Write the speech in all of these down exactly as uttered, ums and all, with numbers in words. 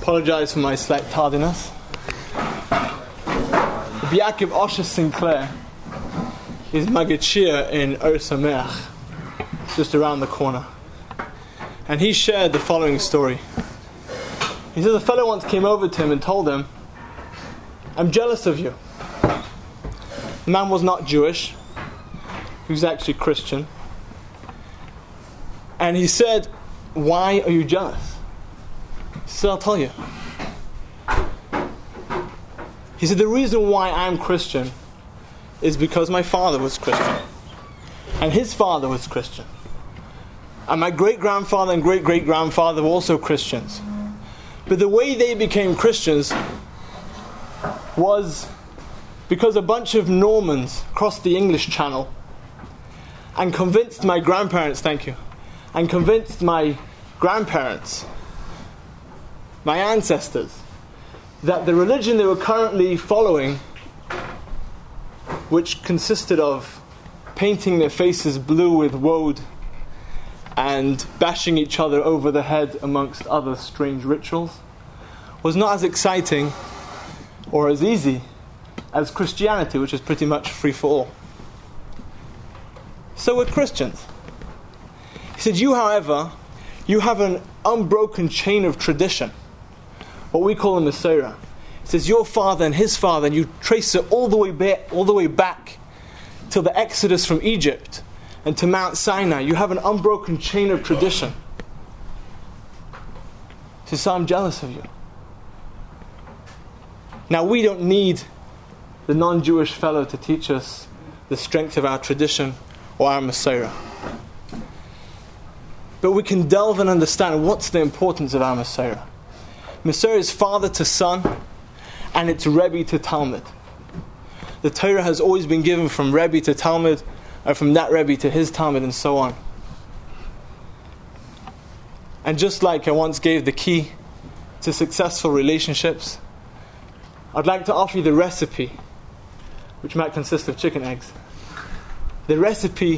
Apologise for my slight tardiness. Yaakov Osher Sinclair is Magachir in Or Sameach, just around the corner. And he shared the following story. He says a fellow once came over to him and told him, "I'm jealous of you." The man was not Jewish. He was actually Christian. And he said, "Why are you jealous?" He said, "I'll tell you." He said, "The reason why I'm Christian is because my father was Christian. And his father was Christian. And my great-grandfather and great-great-grandfather were also Christians. But the way they became Christians was because a bunch of Normans crossed the English Channel and convinced my grandparents, thank you, and convinced my grandparents, my ancestors, that the religion they were currently following, which consisted of painting their faces blue with woad and bashing each other over the head amongst other strange rituals, was not as exciting or as easy as Christianity, which is pretty much free for all. So we're Christians. He said, you, however, you have an unbroken chain of tradition, what we call a Masorah. He says, your father and his father, and you trace it all the way back, all the way back till the Exodus from Egypt and to Mount Sinai. You have an unbroken chain of tradition. He says, so I'm jealous of you. Now, we don't need the non-Jewish fellow to teach us the strength of our tradition or our Masorah. But we can delve and understand what's the importance of our Masorah. Masorah is father to son, and it's Rebbe to Talmud. The Torah has always been given from Rebbe to Talmud, or from that Rebbe to his Talmud, and so on. And just like I once gave the key to successful relationships, I'd like to offer you the recipe, which might consist of chicken eggs. The recipe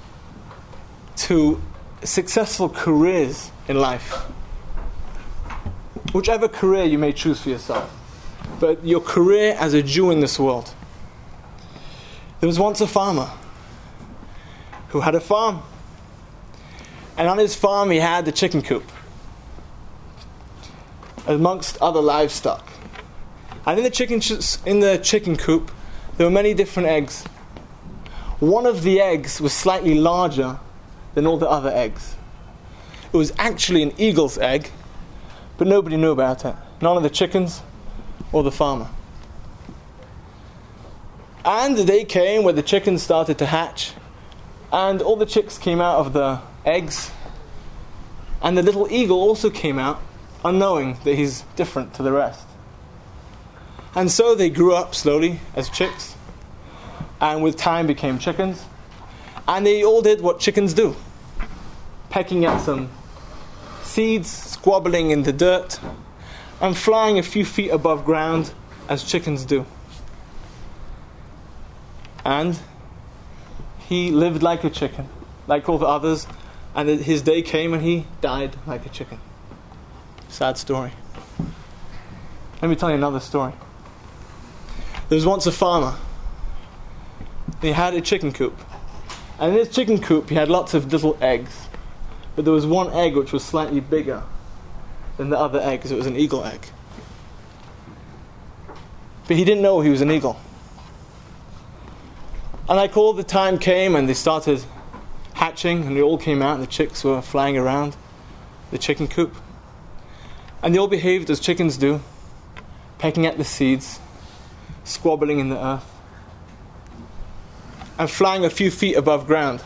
to successful careers in life. Whichever career you may choose for yourself. But your career as a Jew in this world. There was once a farmer who had a farm. And on his farm he had a chicken coop, amongst other livestock. And in the chicken ch- in the chicken coop there were many different eggs. One of the eggs was slightly larger than all the other eggs. It was actually an eagle's egg, but nobody knew about it. None of the chickens or the farmer. And the day came where the chickens started to hatch, and all the chicks came out of the eggs, and the little eagle also came out, unknowing that he's different to the rest. And so they grew up slowly as chicks, and with time became chickens, and they all did what chickens do, pecking at some seeds, squabbling in the dirt, and flying a few feet above ground as chickens do. And he lived like a chicken, like all the others, and his day came and he died like a chicken. Sad story. Let me tell you another story. There was once a farmer. He had a chicken coop. And in his chicken coop he had lots of little eggs. But there was one egg which was slightly bigger than the other eggs. It was an eagle egg. But he didn't know he was an eagle. And like all the time came and they started hatching and they all came out and the chicks were flying around the chicken coop. And they all behaved as chickens do, pecking at the seeds, squabbling in the earth, and flying a few feet above ground.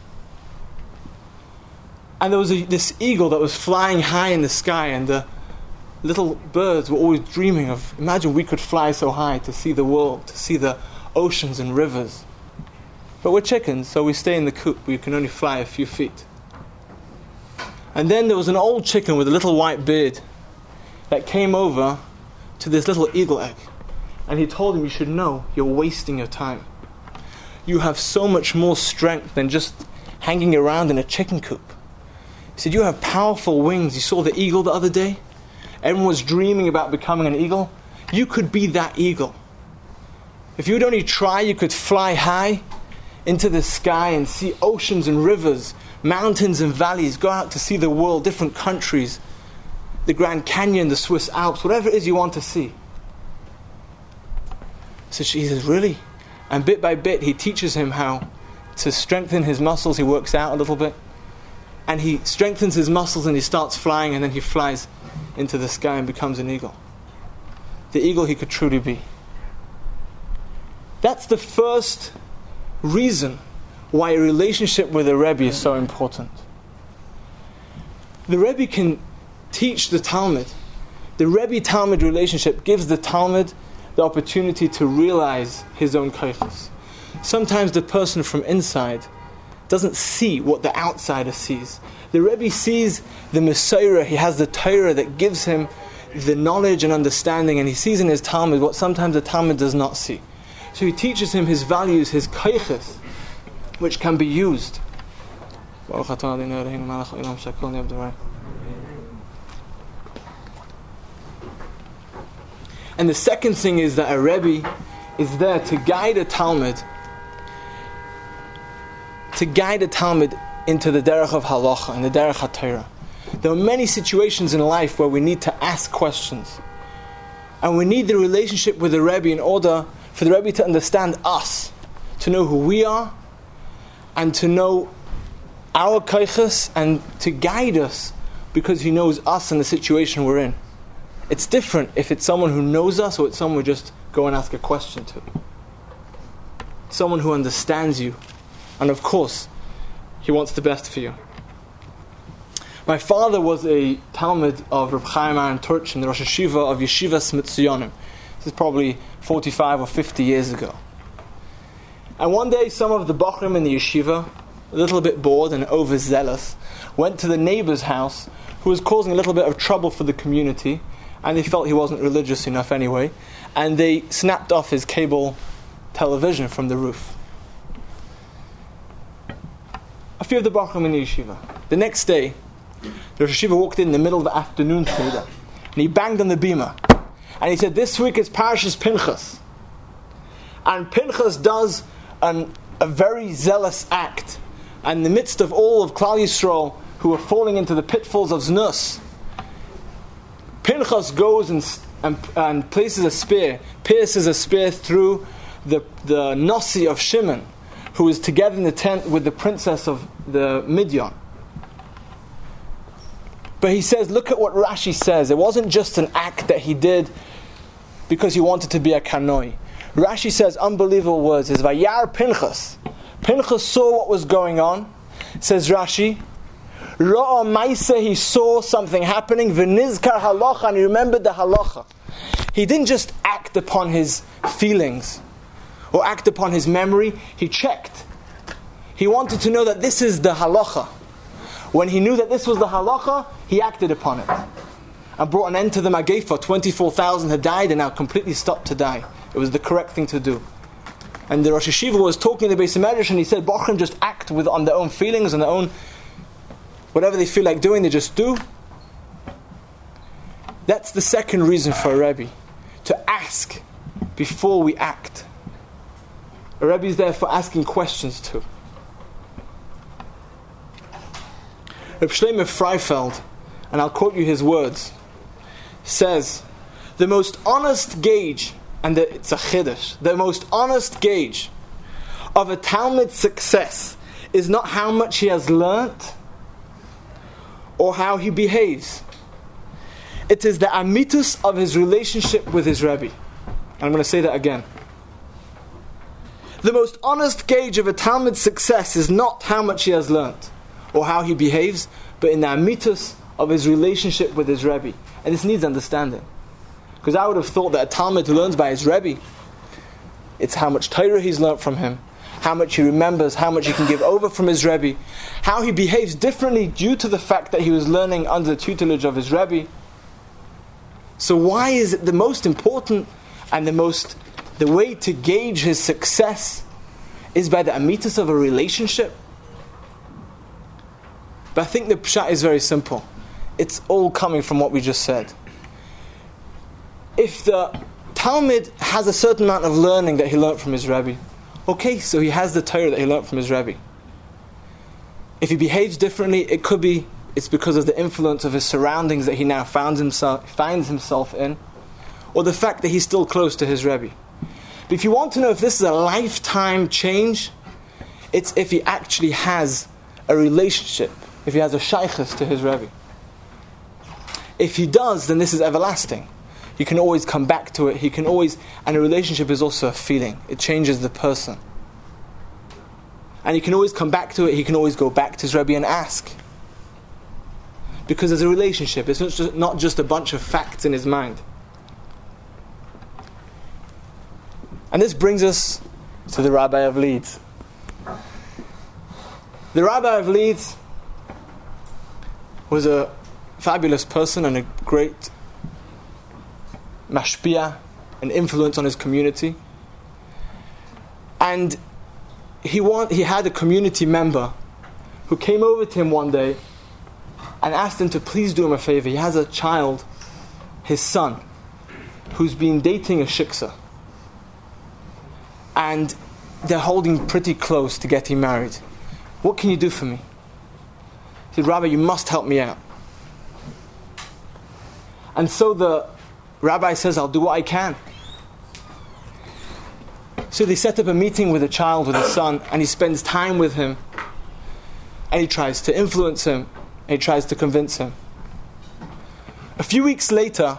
And there was a, this eagle that was flying high in the sky, and the little birds were always dreaming of, imagine we could fly so high to see the world, to see the oceans and rivers. But we're chickens, so we stay in the coop where you can only fly a few feet. And then there was an old chicken with a little white beard that came over to this little eagle egg. And he told him, you should know, you're wasting your time. You have so much more strength than just hanging around in a chicken coop. He said, you have powerful wings. You saw the eagle the other day? everyone was dreaming about becoming an eagle. You could be that eagle. If you would only try, you could fly high into the sky and see oceans and rivers, mountains and valleys, go out to see the world, different countries, the Grand Canyon, the Swiss Alps, whatever it is you want to see. So she says, really? And bit by bit, he teaches him how to strengthen his muscles. He works out a little bit. And he strengthens his muscles and he starts flying, and then he flies into the sky and becomes an eagle. The eagle he could truly be. That's the first reason why a relationship with a Rebbe is so important. The Rebbe can teach the Talmud. The Rebbe-Talmud relationship gives the Talmud the opportunity to realize his own kaiches. Sometimes the person from inside doesn't see what the outsider sees. The Rebbe sees the Messiah, he has the Torah that gives him the knowledge and understanding, and he sees in his Talmud what sometimes the Talmud does not see. So he teaches him his values, his kaiches, which can be used. And the second thing is that a Rebbe is there to guide a Talmud, to guide a Talmud into the derech of halacha and the derech ha-Torah. There are many situations in life where we need to ask questions, and we need the relationship with the Rebbe in order for the Rebbe to understand us, to know who we are, and to know our kaiches, and to guide us because he knows us and the situation we're in. It's different if it's someone who knows us or it's someone we just go and ask a question to. Someone who understands you. And of course, he wants the best for you. My father was a Talmud of Reb Chaim Aaron Turchin, the Rosh Hashiva of Yeshivas Mitzyonim. This is probably forty-five or fifty years ago. And one day some of the Bachrim in the yeshiva, a little bit bored and overzealous, went to the neighbor's house who was causing a little bit of trouble for the community, and they felt he wasn't religious enough anyway, and they snapped off his cable television from the roof. A few of the Bachrim in the yeshiva. The next day, the Rosh Hashiva walked in, in the middle of the afternoon Seder, and he banged on the bima, and he said, this week is Parashas Pinchas. And Pinchas does an, a very zealous act. And in the midst of all of Klal Yisrael who are falling into the pitfalls of Znus, Pinchas goes and, and, and places a spear, pierces a spear through the, the Nasi of Shimon, who is together in the tent with the princess of the Midian. But he says, look at what Rashi says. It wasn't just an act that he did because he wanted to be a kanoi. Rashi says unbelievable words. It's Vayar Pinchas. Pinchas saw what was going on. Says Rashi, Ra'a Maisa, he saw something happening. V'nizkar halacha, and he remembered the halacha. He didn't just act upon his feelings or act upon his memory. He checked. He wanted to know that this is the halacha. When he knew that this was the halacha, he acted upon it and brought an end to the Mageifa. twenty-four thousand had died and now completely stopped to die. It was the correct thing to do. And the Rosh Hashiva was talking to the Beis Medrash, and he said, Bachrim just act with on their own feelings and their own, whatever they feel like doing, they just do. That's the second reason for a Rebbe, to ask before we act. A Rebbe is there for asking questions too. Reb Shlomo Freifeld, and I'll quote you his words, says, the most honest gauge, and the, it's a chiddush, the most honest gauge of a Talmud's success is not how much he has learnt or how he behaves. It is the amitus of his relationship with his Rebbe. And I'm going to say that again. The most honest gauge of a Talmud's success is not how much he has learnt or how he behaves, but in the amitus of his relationship with his Rebbe. And this needs understanding. Because I would have thought that a Talmud who learns by his Rebbe, it's how much Torah he's learnt from him, how much he remembers, how much he can give over from his Rebbe, how he behaves differently due to the fact that he was learning under the tutelage of his Rebbe. So why is it the most important and the most, the way to gauge his success is by the amitus of a relationship? But I think the pshat is very simple. It's all coming from what we just said. if the Talmud has a certain amount of learning that he learned from his Rebbe, okay, so he has the Torah that he learned from his Rebbe. If he behaves differently, it could be it's because of the influence of his surroundings that he now finds himself, finds himself in, or the fact that he's still close to his Rebbe. But if you want to know if this is a lifetime change, it's if he actually has a relationship, if he has a shaykhus to his Rebbe. If he does, then this is everlasting. He can always come back to it. He can always, and a relationship is also a feeling. It changes the person. And he can always come back to it. He can always go back to his Rebbe and ask. Because there's a relationship. It's not just, not just a bunch of facts in his mind. And this brings us to the Rabbi of Leeds. The Rabbi of Leeds was a fabulous person and a great mashpia, an influence on his community. And he want, he had a community member who came over to him one day and asked him to please do him a favor. He has a child, his son, who's been dating a shiksa. And they're holding pretty close to getting married. What can you do for me? He said, Rabbi, you must help me out. And so the rabbi says, I'll do what I can. So they set up a meeting with a child, with a son, and he spends time with him. And he tries to influence him. And he tries to convince him. A few weeks later,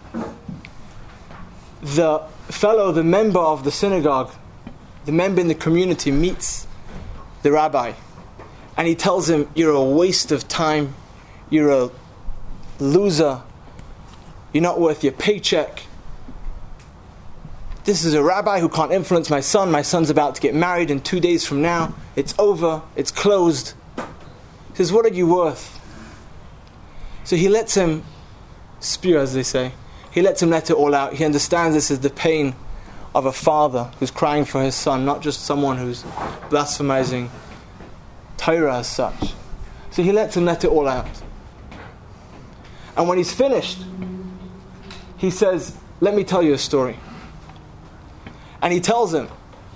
the fellow, the member of the synagogue, the member in the community meets the rabbi. And he tells him, you're a waste of time. You're a loser. You're not worth your paycheck. This is a rabbi who can't influence my son. My son's about to get married in two days from now. It's over. It's closed. He says, what are you worth? So he lets him spew, as they say. He lets him let it all out. He understands this is the pain of a father who's crying for his son, not just someone who's blasphemizing Torah as such. So he lets him let it all out. And when he's finished, he says, let me tell you a story. And he tells him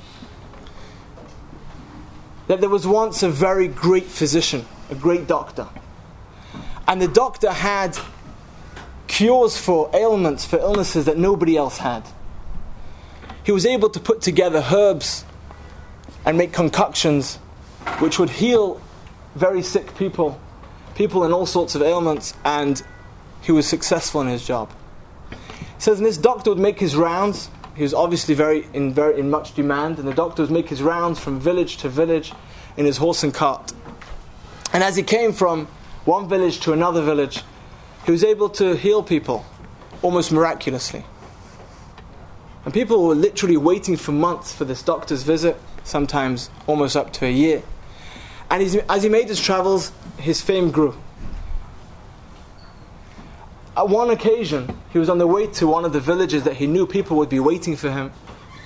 that there was once a very great physician, a great doctor. And the doctor had cures for ailments, for illnesses that nobody else had. He was able to put together herbs and make concoctions which would heal very sick people, people in all sorts of ailments, and he was successful in his job. He says, and this doctor would make his rounds. He was obviously very in very in much demand, and the doctor would make his rounds from village to village in his horse and cart. And as he came from one village to another village, he was able to heal people almost miraculously. And people were literally waiting for months for this doctor's visit, sometimes almost up to a year. And as he made his travels, his fame grew. At one occasion, he was on the way to one of the villages that he knew people would be waiting for him.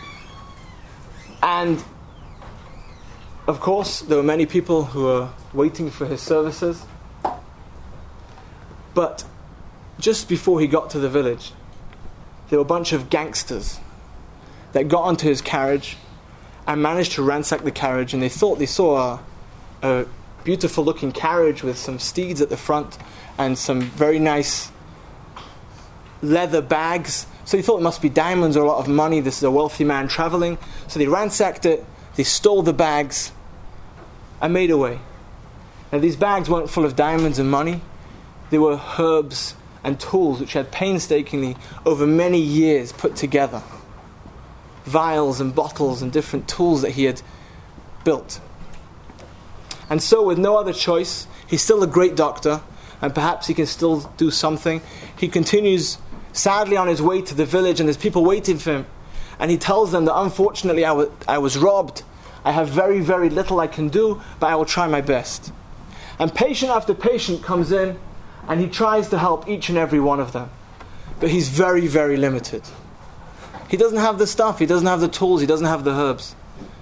And, of course, there were many people who were waiting for his services. But just before he got to the village, there were a bunch of gangsters that got onto his carriage and managed to ransack the carriage. And they thought they saw a, a beautiful-looking carriage with some steeds at the front and some very nice leather bags. So they thought it must be diamonds or a lot of money. This is a wealthy man traveling. So they ransacked it, they stole the bags and made away. Now these bags weren't full of diamonds and money. They were herbs and tools which had painstakingly over many years put together. Vials and bottles and different tools that he had built. And so with no other choice, he's still a great doctor, and perhaps he can still do something. He continues sadly on his way to the village, and there's people waiting for him. And he tells them that unfortunately I, w- I was robbed. I have very, very little I can do, but I will try my best. And patient after patient comes in, and he tries to help each and every one of them. But he's very, very limited. He doesn't have the stuff, he doesn't have the tools, he doesn't have the herbs.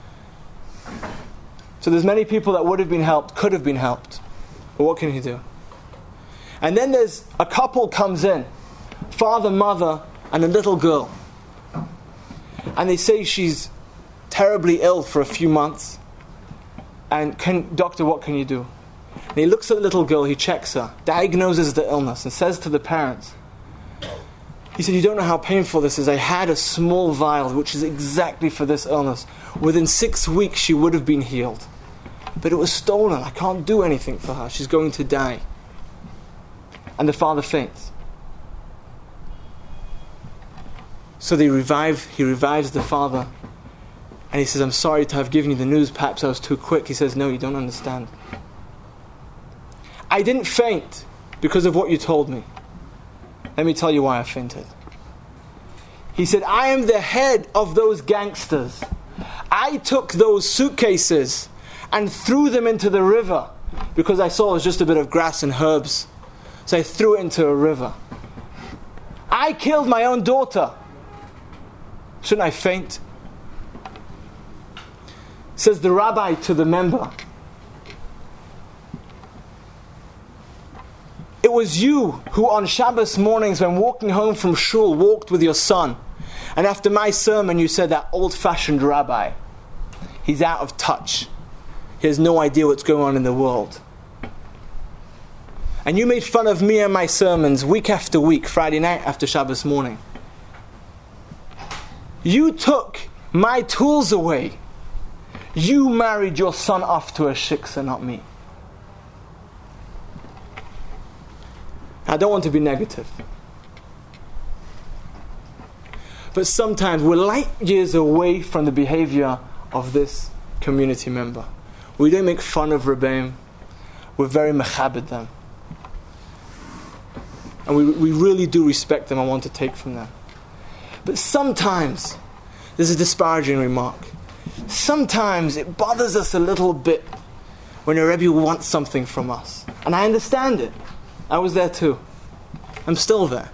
So there's many people that would have been helped, could have been helped. But what can he do? And then there's a couple comes in, father, mother, and a little girl. And they say she's terribly ill for a few months. And can, doctor, what can you do? And he looks at the little girl, he checks her, diagnoses the illness, and says to the parents, he said, you don't know how painful this is. I had a small vial, which is exactly for this illness. Within six weeks, she would have been healed. But it was stolen. I can't do anything for her. She's going to die. And the father faints. So they revive, he revives the father. And he says, I'm sorry to have given you the news. Perhaps I was too quick. He says, no, you don't understand. I didn't faint because of what you told me. Let me tell you why I fainted. He said, I am the head of those gangsters. I took those suitcases and threw them into the river because I saw it was just a bit of grass and herbs. So I threw it into a river. I killed my own daughter. Shouldn't I faint? Says the rabbi to the member, it was you who on Shabbos mornings when walking home from shul walked with your son. And after my sermon you said that old-fashioned rabbi, he's out of touch. He has no idea what's going on in the world. And you made fun of me and my sermons week after week, Friday night after Shabbos morning. You took my tools away. You married your son off to a shiksa, not me. I don't want to be negative. But sometimes we're light years away from the behavior of this community member. We don't make fun of Rebbeim. We're very mechabed them. And we, we really do respect them and want to take from them. But sometimes, this is a disparaging remark, sometimes it bothers us a little bit when a Rebbe wants something from us. And I understand it. I was there too. I'm still there.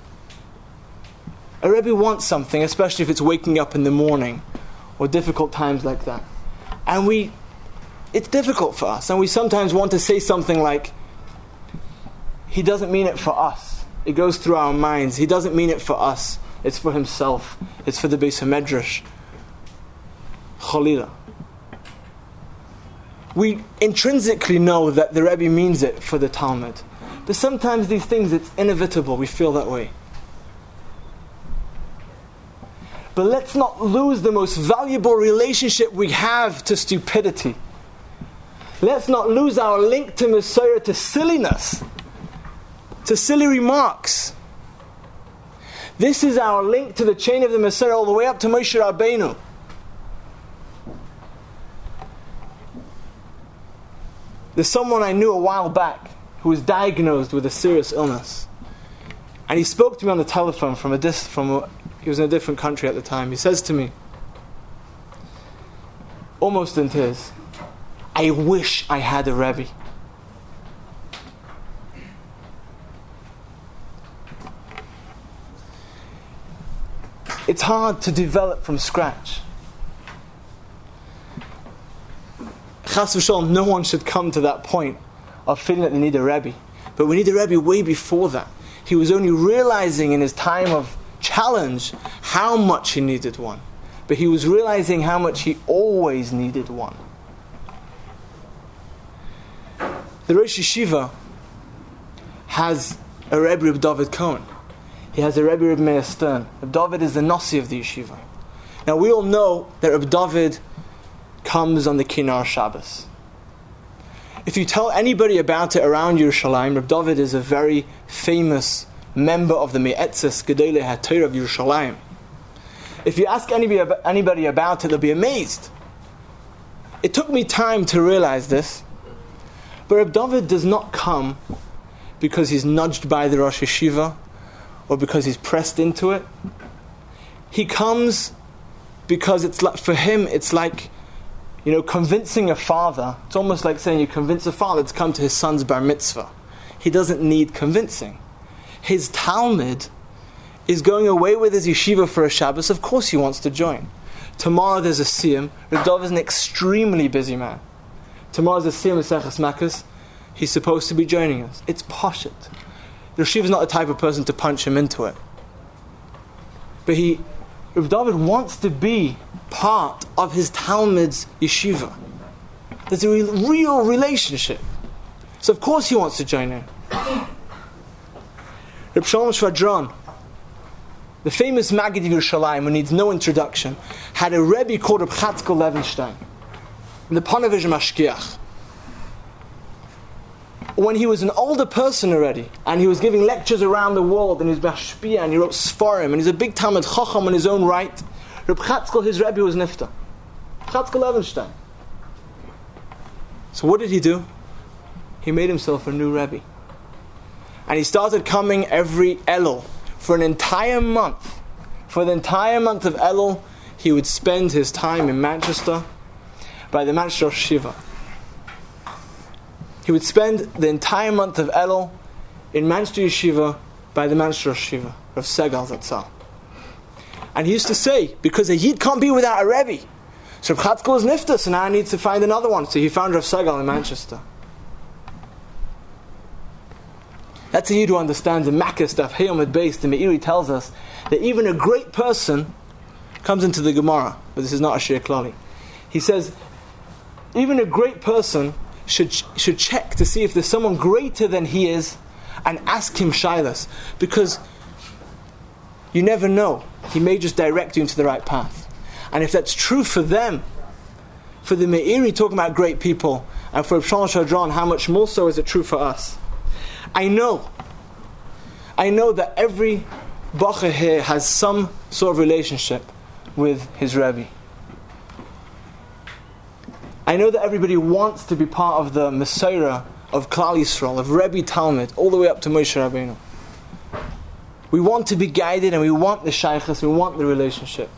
A Rebbe wants something, especially if it's waking up in the morning or difficult times like that. And we, it's difficult for us. And we sometimes want to say something like, he doesn't mean it for us. It goes through our minds. He doesn't mean it for us. It's for himself. It's for the Beis HaMedrash. Cholila. We intrinsically know that the Rebbe means it for the Talmud. But sometimes these things, it's inevitable. We feel that way. But let's not lose the most valuable relationship we have to stupidity. Let's not lose our link to Messiah, to silliness, to silly remarks. This is our link to the chain of the Messiah all the way up to Moshe Rabbeinu. There's someone I knew a while back who was diagnosed with a serious illness. And he spoke to me on the telephone from a dis- from a, he was in a different country at the time. He says to me, almost in tears, I wish I had a Rebbe. It's hard to develop from scratch. Chas v'shalom, no one should come to that point of feeling that they need a Rebbe. But we need a Rebbe way before that. He was only realizing in his time of challenge how much he needed one. But he was realizing how much he always needed one. The Rosh Yeshiva has a Rebbe Reb David Cohen. He has a Rebbe Reb Meir Stern. Reb David is the Nasi of the Yeshiva. Now we all know that Reb David comes on the Kinar Shabbos. If you tell anybody about it around Yerushalayim, Reb David is a very famous member of the Me'etzes Gedolei HaTorah of Yerushalayim. If you ask anybody, anybody about it, they'll be amazed. It took me time to realize this, but Reb David does not come because he's nudged by the Rosh Yeshiva or because he's pressed into it. He comes because it's like, for him, it's like, you know, convincing a father. It's almost like saying you convince a father to come to his son's bar mitzvah. He doesn't need convincing. His Talmud is going away with his yeshiva for a Shabbos. Of course he wants to join. Tomorrow there's a siyum. Reb David is an extremely busy man. Tomorrow's a siyum with Seches Makkos. He's supposed to be joining us. It's pashut. The yeshiva is not the type of person to punch him into it. But he, Reb David wants to be part of his Talmud's yeshiva. There's a real, real relationship. So of course he wants to join in. Reb Shalom Shvadron, the famous Maggid Yerushalayim, who needs no introduction, had a Rebbe called Reb Chatzkel Levenstein, the Ponevezh Mashkiach. When he was an older person already, and he was giving lectures around the world, and he was Mashpia, and he wrote Sfarim, and he's a big Talmud Chacham in his own right, Reb Chatzkel, his Rebbe, was Nifta. Chatzkel Levenstein. So what did he do? He made himself a new Rebbe. And he started coming every Elul. For an entire month. For the entire month of Elul, he would spend his time in Manchester by the Manchester Shiva. He would spend the entire month of Elul in Manchester Yeshiva by the Manchester Shiva of Segal Zatzal. And he used to say, because a Yid can't be without a Rebbe. So Reb Chatzkel is Nifta, so now I need to find another one. So he found Rav Segal in Manchester. That's a Yid who understands the Makkah stuff. Hayom Beis, the Meiri tells us that even a great person comes into the Gemara, but this is not a Shir Klali. He says, even a great person should should check to see if there's someone greater than he is and ask him shaylas, because you never know. He may just direct you into the right path. And if that's true for them, for the Meiri talking about great people, and for Reb Shalom Shvadron, how much more so is it true for us? I know, I know that every Bacher here has some sort of relationship with his Rebbe. I know that everybody wants to be part of the Messiah of Klal Yisrael, of Rebbe Talmud, all the way up to Moshe Rabbeinu. We want to be guided, and we want the shaykhs, we want the relationship.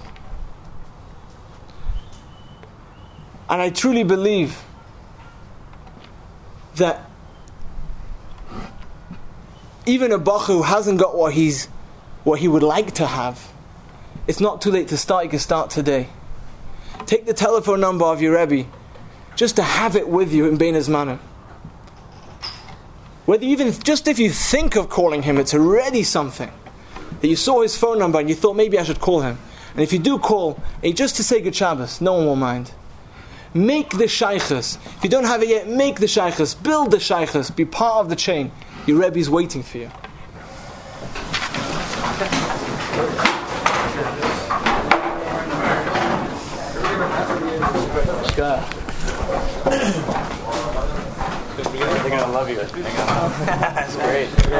And I truly believe that even a Bacher who hasn't got what he's what he would like to have, it's not too late to start. You can start today. Take the telephone number of your Rebbe, just to have it with you in Bein Hazmanim. Whether even just if you think of calling him, it's already something. That you saw his phone number and you thought maybe I should call him. And if you do call, and just to say Good Shabbos, no one will mind. Make the shaykhs. If you don't have it yet, make the shaykhs. Build the shaykhs. Be part of the chain. Your Rebbe is waiting for you. They're gonna love you. That's great.